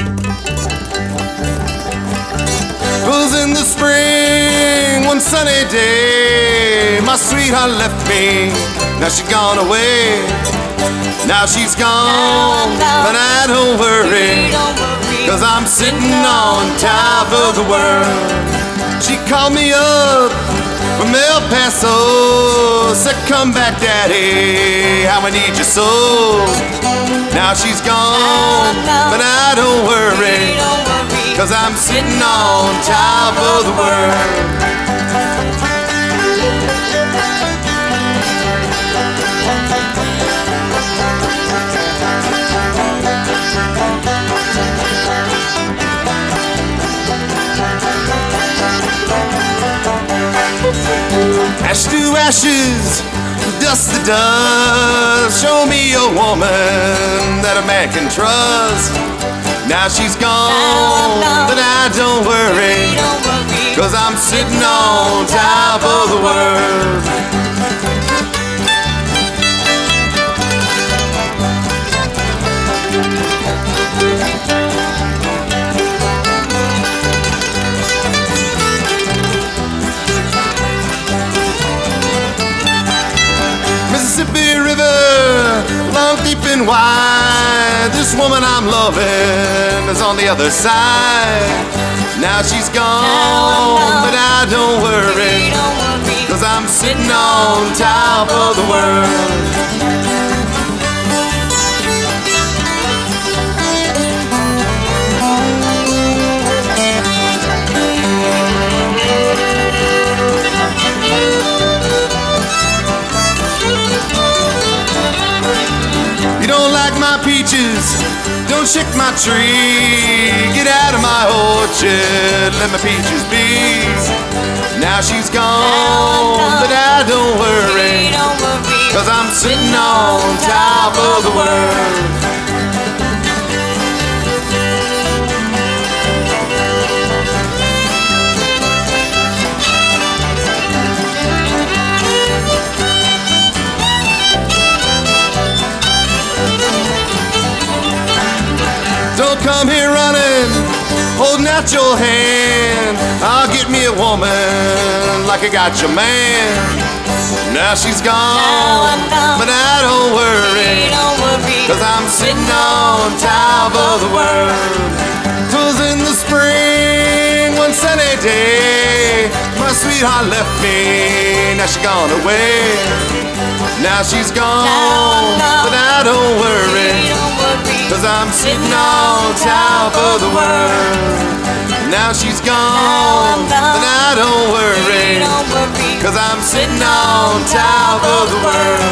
It was in the spring, one sunny day. My sweetheart left me, now she's gone away. Now she's gone, but I don't worry, 'cause I'm sitting on top of the world. She called me up from El Paso, said, "Come back, Daddy, how I need you so." Now she's gone, but I don't worry, 'cause I'm sitting on top of the world. Ash to ashes, dust to dust. Show me a woman that a man can trust. Now she's gone, but I don't worry, 'cause I'm sitting on top of the world. Mississippi River, long, deep and wide. This woman I'm loving is on the other side. Now she's gone, but I don't worry, 'cause I'm sitting on top of the world. You don't like my peaches, don't shake my tree. Get out of my orchard, let my peaches be. Now she's gone, but I don't worry, 'cause I'm sitting on top of the world. Don't come here running, holding out your hand. I'll get me a woman like I got your man. Now she's gone, but I don't worry, 'cause I'm sitting on top of the world. 'Twas in the spring, one sunny day. My sweetheart left me, now she's gone away. Now she's gone, but I don't worry, 'cause I'm sitting on top of the world. Now she's gone, but I don't worry, 'cause I'm sitting on top of the world.